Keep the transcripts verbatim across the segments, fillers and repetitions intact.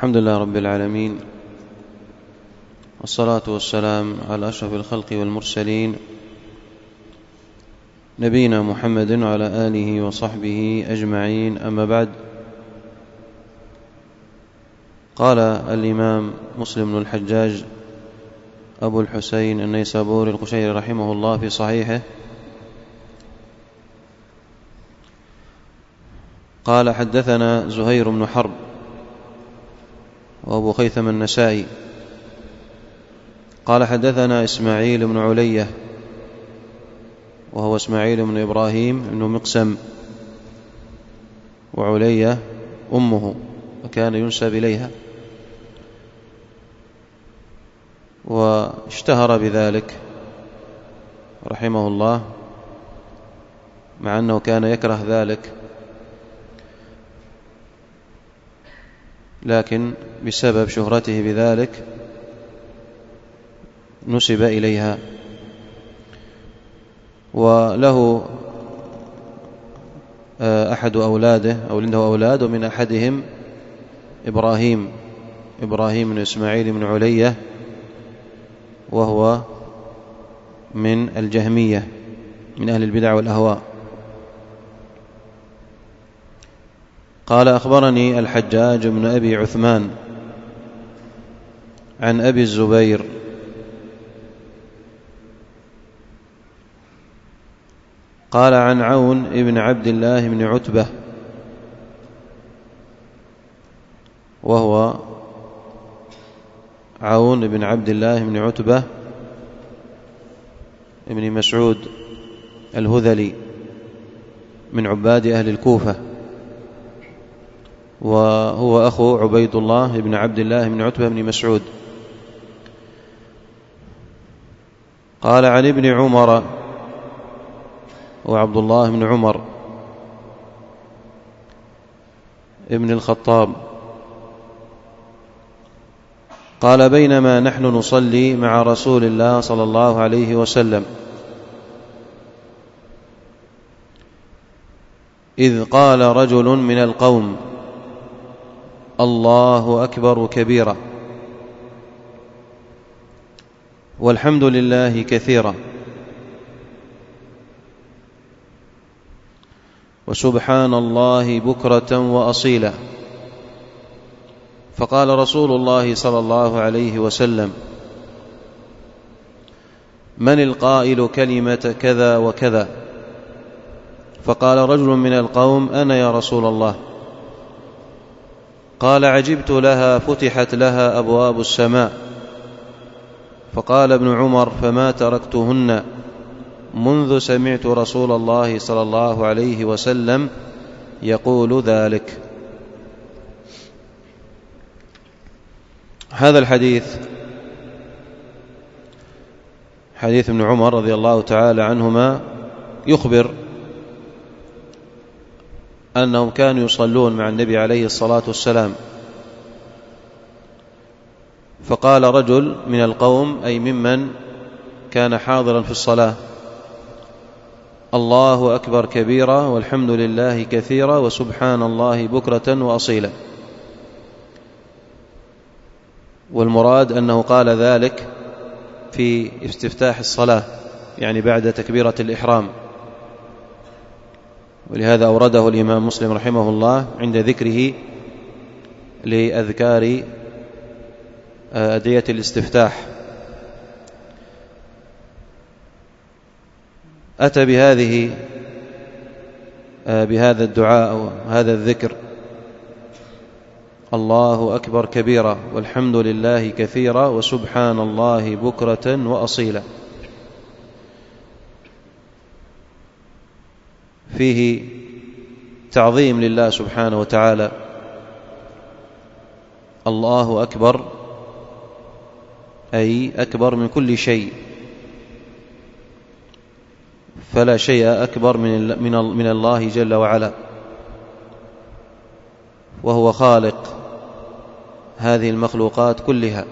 الحمد لله رب العالمين، والصلاة والسلام على أشرف الخلق والمرسلين، نبينا محمد وعلى آله وصحبه أجمعين. أما بعد، قال الإمام مسلم بن الحجاج أبو الحسين النيسابوري القشيري رحمه الله في صحيحه، قال: حدثنا زهير بن حرب وأبو خيثم النسائي قال: حدثنا إسماعيل بن علية وهو إسماعيل بن إبراهيم بن مقسم، وعلية أمه وكان ينسب إليها، واشتهر بذلك رحمه الله، مع أنه كان يكره ذلك، لكن بسبب شهرته بذلك نسب إليها. وله أحد أولاده أو عنده أولاد، ومن أحدهم إبراهيم إبراهيم بن إسماعيل بن علية، وهو من الجهمية من أهل البدع والأهواء. قال: أخبرني الحجاج بن أبي عثمان عن أبي الزبير قال: عن عون بن عبد الله بن عتبة، وهو عون بن عبد الله بن عتبة بن مسعود الهذلي من عباد أهل الكوفة، وهو أخو عبيد الله بن عبد الله بن عتبة بن مسعود. قال: عن ابن عمر وعبد الله بن عمر ابن الخطاب قال: بينما نحن نصلي مع رسول الله صلى الله عليه وسلم إذ قال رجل من القوم: الله أكبر كبيرا، والحمد لله كثيرا، وسبحان الله بكرة وأصيلا. فقال رسول الله صلى الله عليه وسلم: من القائل كلمة كذا وكذا؟ فقال رجل من القوم: أنا يا رسول الله. قال: عجبت لها، فتحت لها أبواب السماء. فقال ابن عمر: فما تركتهن منذ سمعت رسول الله صلى الله عليه وسلم يقول ذلك. هذا الحديث حديث ابن عمر رضي الله تعالى عنهما يخبر أنهم كانوا يصلون مع النبي عليه الصلاة والسلام، فقال رجل من القوم، أي ممن كان حاضرا في الصلاة: الله أكبر كبيرا، والحمد لله كثيرا، وسبحان الله بكرة وأصيلا. والمراد أنه قال ذلك في استفتاح الصلاة، يعني بعد تكبيرة الإحرام، ولهذا أورده الإمام مسلم رحمه الله عند ذكره لأذكار أدعية الاستفتاح. أتى بهذه بهذا الدعاء أو هذا الذكر: الله أكبر كبيرا، والحمد لله كثيرا، وسبحان الله بكرة وأصيلا. فيه تعظيم لله سبحانه وتعالى. الله أكبر أي أكبر من كل شيء، فلا شيء أكبر من من الله جل وعلا، وهو خالق هذه المخلوقات كلها.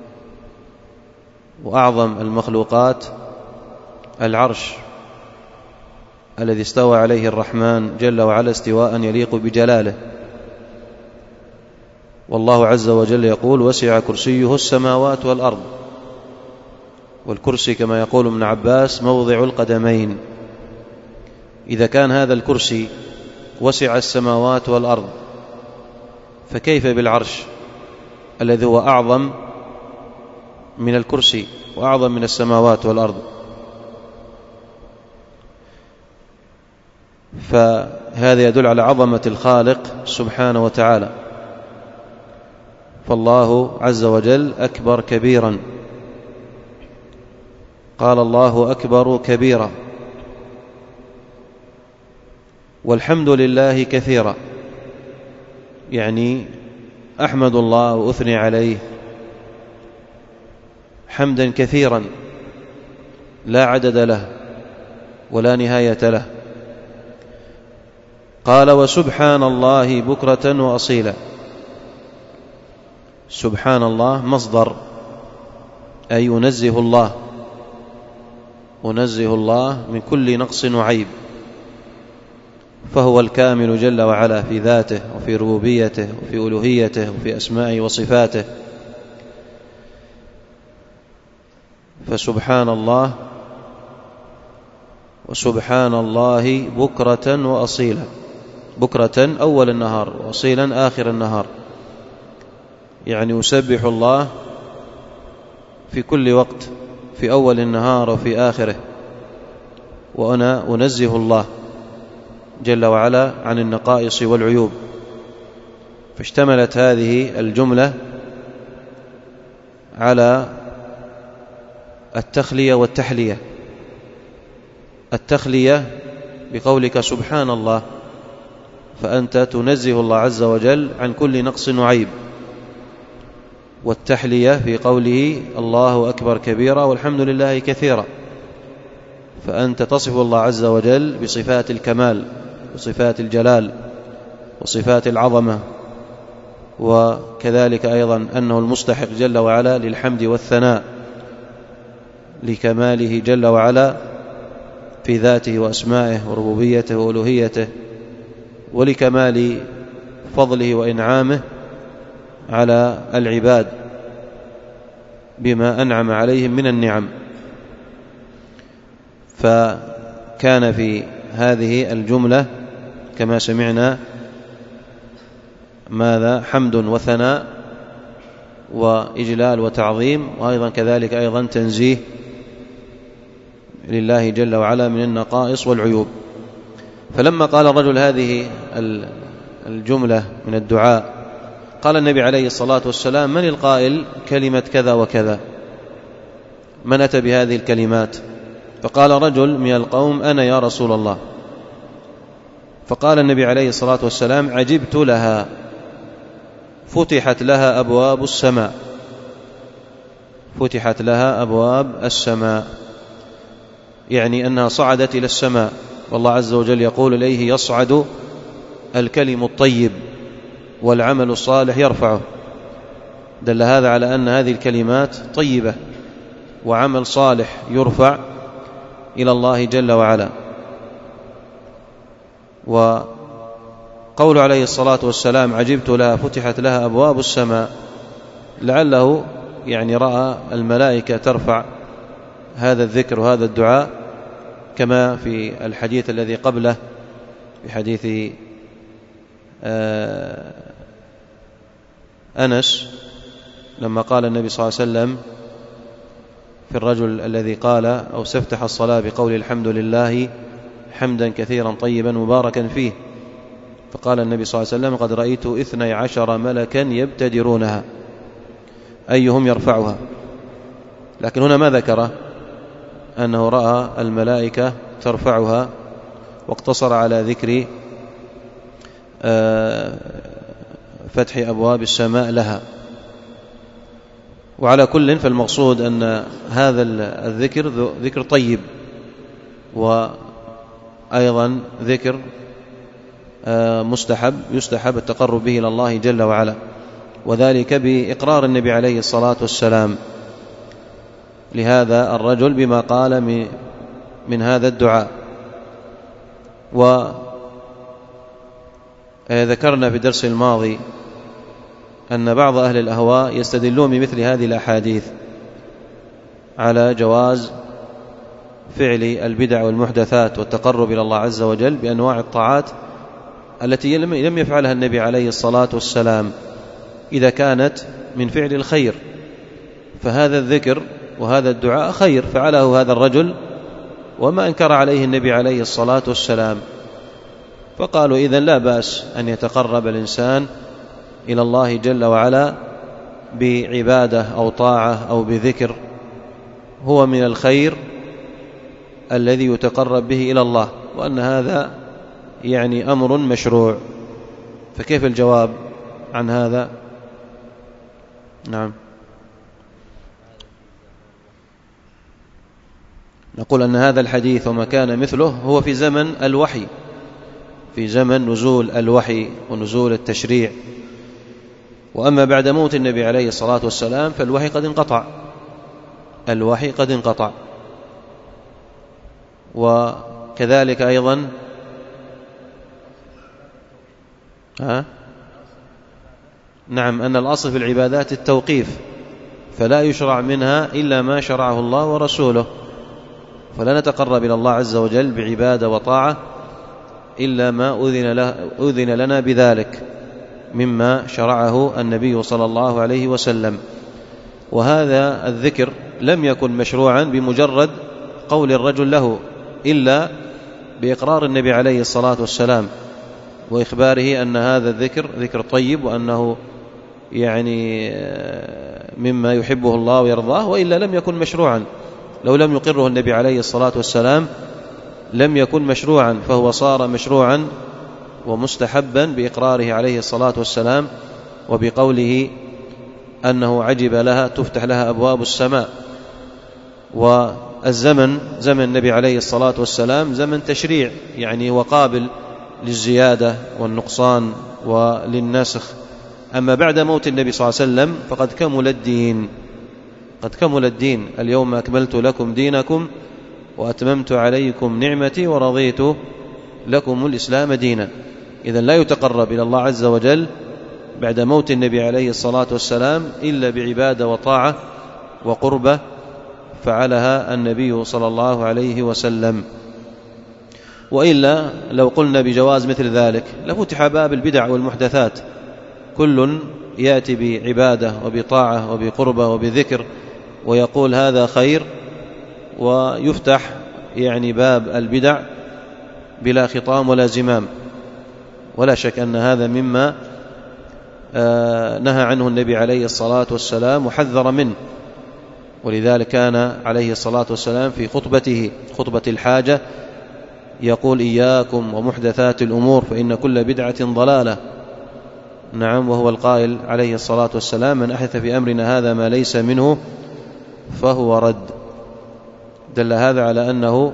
وأعظم المخلوقات العرش الذي استوى عليه الرحمن جل وعلا استواء يليق بجلاله، والله عز وجل يقول وسع كرسيه السماوات والأرض، والكرسي كما يقول ابن عباس موضع القدمين. إذا كان هذا الكرسي وسع السماوات والأرض فكيف بالعرش الذي هو أعظم من الكرسي وأعظم من السماوات والأرض؟ فهذا يدل على عظمة الخالق سبحانه وتعالى. فالله عز وجل أكبر كبيرا، قال الله أكبر كبيرا، والحمد لله كثيرا، يعني أحمد الله وأثني عليه حمدا كثيرا لا عدد له ولا نهاية له. قال وسبحان الله بكرة وأصيلا. سبحان الله مصدر، أي ينزه الله، ونزه الله من كل نقص وعيب، فهو الكامل جل وعلا في ذاته وفي ربوبيته وفي ألوهيته وفي أسمائه وصفاته. فسبحان الله وسبحان الله بكرة وأصيلا، بكرة أول النهار وأصيلا آخر النهار، يعني يسبح الله في كل وقت، في أول النهار وفي آخره. وأنا أنزه الله جل وعلا عن النقائص والعيوب. فاشتملت هذه الجملة على التخلية والتحلية. التخلية بقولك سبحان الله، فأنت تنزه الله عز وجل عن كل نقص وعيب. والتحلية في قوله الله أكبر كبيرا والحمد لله كثيرا، فأنت تصف الله عز وجل بصفات الكمال وصفات الجلال وصفات العظمة، وكذلك أيضا أنه المستحق جل وعلا للحمد والثناء لكماله جل وعلا في ذاته وأسمائه وربوبيته وألوهيته، ولكمال فضله وإنعامه على العباد بما أنعم عليهم من النعم. فكان في هذه الجملة كما سمعنا ماذا؟ حمد وثناء وإجلال وتعظيم، وأيضا كذلك أيضا تنزيه لله جل وعلا من النقائص والعيوب. فلما قال الرجل هذه الجملة من الدعاء قال النبي عليه الصلاة والسلام من القائل كلمة كذا وكذا؟ من أتى بهذه الكلمات؟ فقال رجل من القوم أنا يا رسول الله. فقال النبي عليه الصلاة والسلام عجبت لها، فتحت لها أبواب السماء، فتحت لها أبواب السماء، يعني أنها صعدت إلى السماء. والله عز وجل يقول إليه يصعد الكلم الطيب والعمل الصالح يرفعه. دل هذا على أن هذه الكلمات طيبة وعمل صالح يرفع إلى الله جل وعلا. وقول عليه الصلاة والسلام عجبت لها فتحت لها أبواب السماء، لعله يعني رأى الملائكة ترفع هذا الذكر وهذا الدعاء، كما في الحديث الذي قبله في حديث أنس لما قال النبي صلى الله عليه وسلم في الرجل الذي قال أو استفتح الصلاة بقول الحمد لله حمدا كثيرا طيبا مباركا فيه، فقال النبي صلى الله عليه وسلم قد رأيت اثني عشر ملكا يبتدرونها أيهم يرفعها. لكن هنا ما ذكر أنه رأى الملائكة ترفعها، واقتصر على ذكر فتح أبواب السماء لها. وعلى كل فالمقصود أن هذا الذكر ذكر طيب، وأيضا ذكر مستحب يستحب التقرب به إلى الله جل وعلا، وذلك بإقرار النبي عليه الصلاة والسلام لهذا الرجل بما قال من هذا الدعاء. وذكرنا في الدرس الماضي أن بعض أهل الأهواء يستدلون بمثل هذه الأحاديث على جواز فعل البدع والمحدثات والتقرب إلى الله عز وجل بأنواع الطاعات التي لم يفعلها النبي عليه الصلاة والسلام إذا كانت من فعل الخير، فهذا الذكر وهذا الدعاء خير فعله هذا الرجل وما أنكر عليه النبي عليه الصلاة والسلام، فقالوا إذن لا بأس أن يتقرب الإنسان إلى الله جل وعلا بعبادة أو طاعة أو بذكر هو من الخير الذي يتقرب به إلى الله، وأن هذا يعني أمر مشروع. فكيف الجواب عن هذا؟ نعم، نقول أن هذا الحديث وما كان مثله هو في زمن الوحي، في زمن نزول الوحي ونزول التشريع، وأما بعد موت النبي عليه الصلاة والسلام فالوحي قد انقطع، الوحي قد انقطع. وكذلك أيضا ها؟ نعم، أن الأصل في العبادات التوقيف، فلا يشرع منها إلا ما شرعه الله ورسوله، فلا نتقرب إلى الله عز وجل بعبادة وطاعة إلا ما أذن, له أذن لنا بذلك مما شرعه النبي صلى الله عليه وسلم. وهذا الذكر لم يكن مشروعا بمجرد قول الرجل له، إلا بإقرار النبي عليه الصلاة والسلام وإخباره أن هذا الذكر ذكر طيب وأنه يعني مما يحبه الله ويرضاه، وإلا لم يكن مشروعا. لو لم يقره النبي عليه الصلاة والسلام لم يكن مشروعا، فهو صار مشروعا ومستحبا بإقراره عليه الصلاة والسلام وبقوله أنه عجب لها تفتح لها أبواب السماء. والزمن زمن النبي عليه الصلاة والسلام زمن تشريع، يعني هو قابل للزيادة والنقصان وللنسخ. أما بعد موت النبي صلى الله عليه وسلم فقد كمل الدين، قد كمل الدين. اليوم أكملت لكم دينكم وأتممت عليكم نعمتي ورضيت لكم الإسلام دينا. إذن لا يتقرب إلى الله عز وجل بعد موت النبي عليه الصلاة والسلام إلا بعبادة وطاعة وقربة فعلها النبي صلى الله عليه وسلم. وإلا لو قلنا بجواز مثل ذلك لفتح باب البدع والمحدثات، كل يأتي بعبادة وبطاعة وبقربة وبذكر ويقول هذا خير، ويفتح يعني باب البدع بلا خطام ولا زمام. ولا شك أن هذا مما نهى عنه النبي عليه الصلاة والسلام وحذر منه، ولذلك كان عليه الصلاة والسلام في خطبته خطبة الحاجة يقول إياكم ومحدثات الأمور فإن كل بدعة ضلالة. نعم، وهو القائل عليه الصلاة والسلام من أحدث في أمرنا هذا ما ليس منه فهو رد. دل هذا على أنه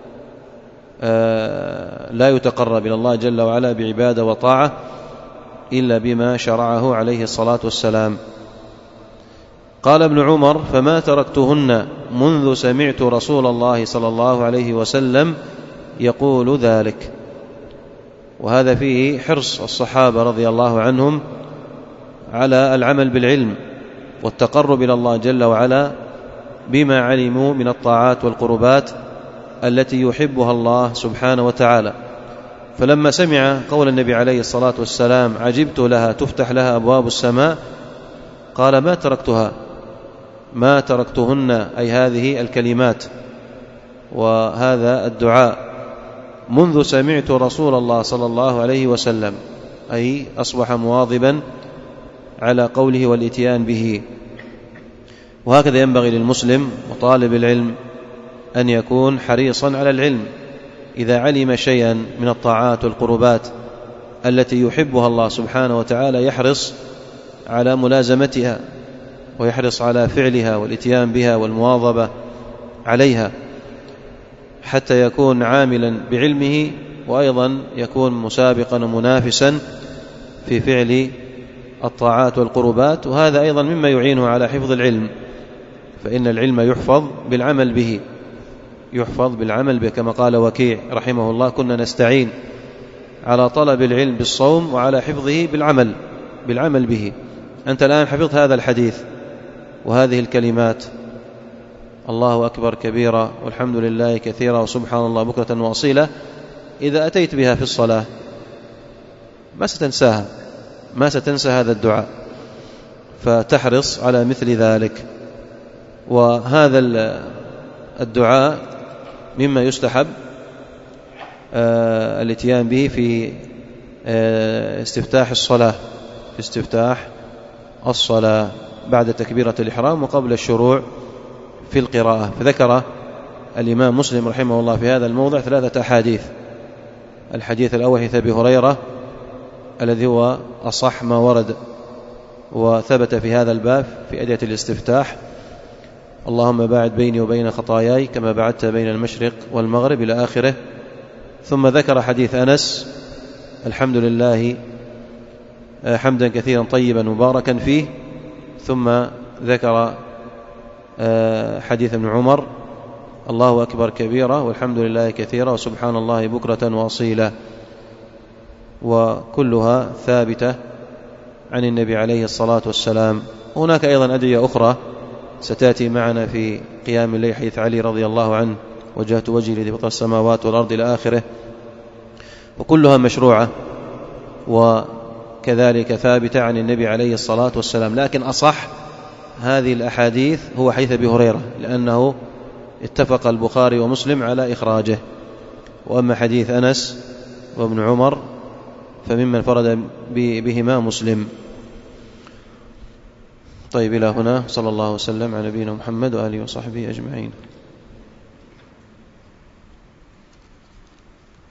لا يتقرب إلى الله جل وعلا بعبادة وطاعة إلا بما شرعه عليه الصلاة والسلام. قال ابن عمر فما تركتهن منذ سمعت رسول الله صلى الله عليه وسلم يقول ذلك. وهذا فيه حرص الصحابة رضي الله عنهم على العمل بالعلم والتقرب إلى الله جل وعلا بما علموا من الطاعات والقربات التي يحبها الله سبحانه وتعالى. فلما سمع قول النبي عليه الصلاة والسلام عجبت لها تفتح لها أبواب السماء قال ما تركتها ما تركتهن، أي هذه الكلمات وهذا الدعاء منذ سمعت رسول الله صلى الله عليه وسلم، أي أصبح مواظبا على قوله والإتيان به. وهكذا ينبغي للمسلم وطالب العلم أن يكون حريصا على العلم. إذا علم شيئا من الطاعات والقربات التي يحبها الله سبحانه وتعالى يحرص على ملازمتها ويحرص على فعلها والإتيان بها والمواظبة عليها حتى يكون عاملا بعلمه، وأيضا يكون مسابقا ومنافسا في فعل الطاعات والقربات. وهذا أيضا مما يعينه على حفظ العلم، فإن العلم يحفظ بالعمل به يحفظ بالعمل به كما قال وكيع رحمه الله كنا نستعين على طلب العلم بالصوم وعلى حفظه بالعمل بالعمل به. أنت الآن حفظت هذا الحديث وهذه الكلمات، الله أكبر كبيرا والحمد لله كثيرا وسبحان الله بكرة وأصيلا، إذا أتيت بها في الصلاة ما ستنساها، ما ستنسى هذا الدعاء، فتحرص على مثل ذلك. وهذا الدعاء مما يستحب الاتيان به في استفتاح الصلاة، في استفتاح الصلاة بعد تكبيرة الإحرام وقبل الشروع في القراءة. فذكر الإمام مسلم رحمه الله في هذا الموضع ثلاثة أحاديث. الحديث الأول حديث أبي هريرة الذي هو أصح ما ورد وثبت في هذا الباب في أدعية الاستفتاح: اللهم باعد بيني وبين خطاياي كما بعدت بين المشرق والمغرب إلى آخره. ثم ذكر حديث أنس: الحمد لله حمدا كثيرا طيبا مباركا فيه. ثم ذكر حديث ابن عمر: الله أكبر كبيرا والحمد لله كثيرا وسبحان الله بكرة وأصيلا. وكلها ثابتة عن النبي عليه الصلاة والسلام. هناك أيضا أدعية أخرى ستأتي معنا في قيام الليل، حديث علي رضي الله عنه: وجهت وجهي الذي فطر السماوات والأرض إلى آخره. وكلها مشروعة وكذلك ثابتة عن النبي عليه الصلاة والسلام. لكن أصح هذه الأحاديث هو حديث أبي هريرة، لأنه اتفق البخاري ومسلم على إخراجه. وأما حديث أنس وابن عمر فممن فرد بهما مسلم. طيب، إلى هنا. صلى الله وسلم على نبينا محمد وآله وصحبه أجمعين.